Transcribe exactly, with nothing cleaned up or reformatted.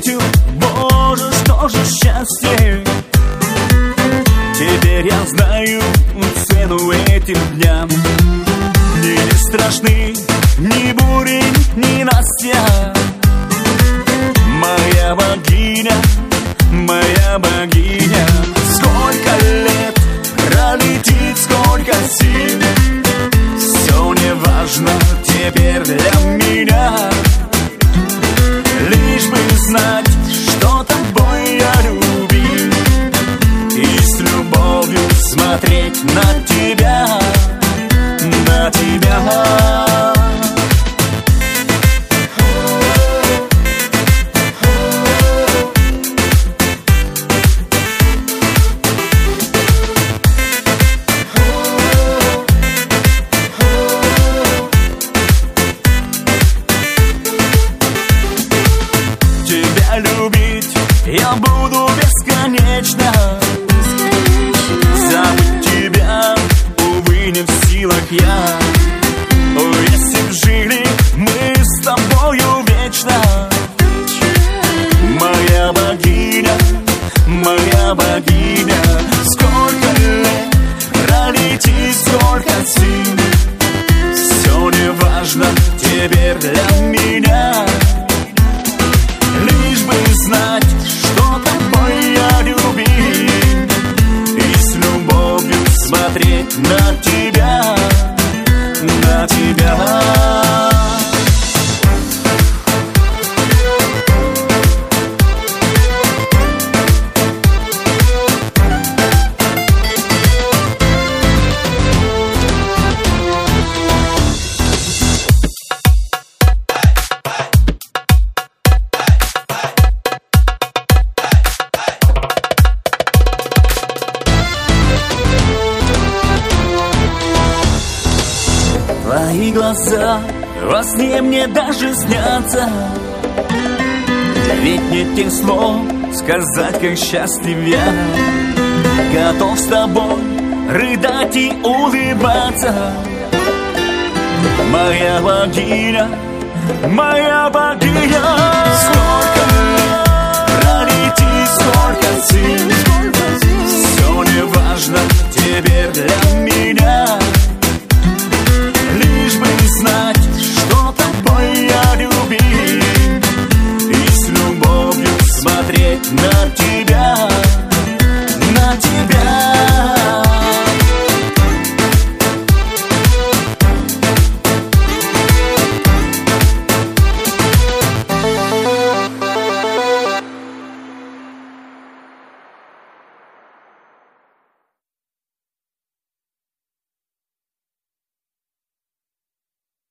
ответил: Боже, что же счастье. Теперь я знаю цену этим дням. Мне не страшны ни бури, ни Настя. Моя богиня, моя богиня. Сколько лет пролетит, сколько сил, все не важно теперь для меня. Лишь бы знать, что тобой я любил, и с любовью смотреть на тебя, на тебя. Любить я буду бесконечно. Забыть тебя, увы, не в силах я. О, если б жили мы с тобою вечно. Моя богиня, моя богиня. Сколько лет пролетит, сколько сил, все не важно теперь для меня. Лишь бы знать, что тобой я любил, и с любовью смотреть на тебя, на тебя. Твои глаза во сне мне даже снятся, ведь нет тех слов сказать, как счастлив я. Готов с тобой рыдать и улыбаться. Моя богиня, моя богиня. Сколько лет пролетит, сколько сил, все не важно теперь для меня.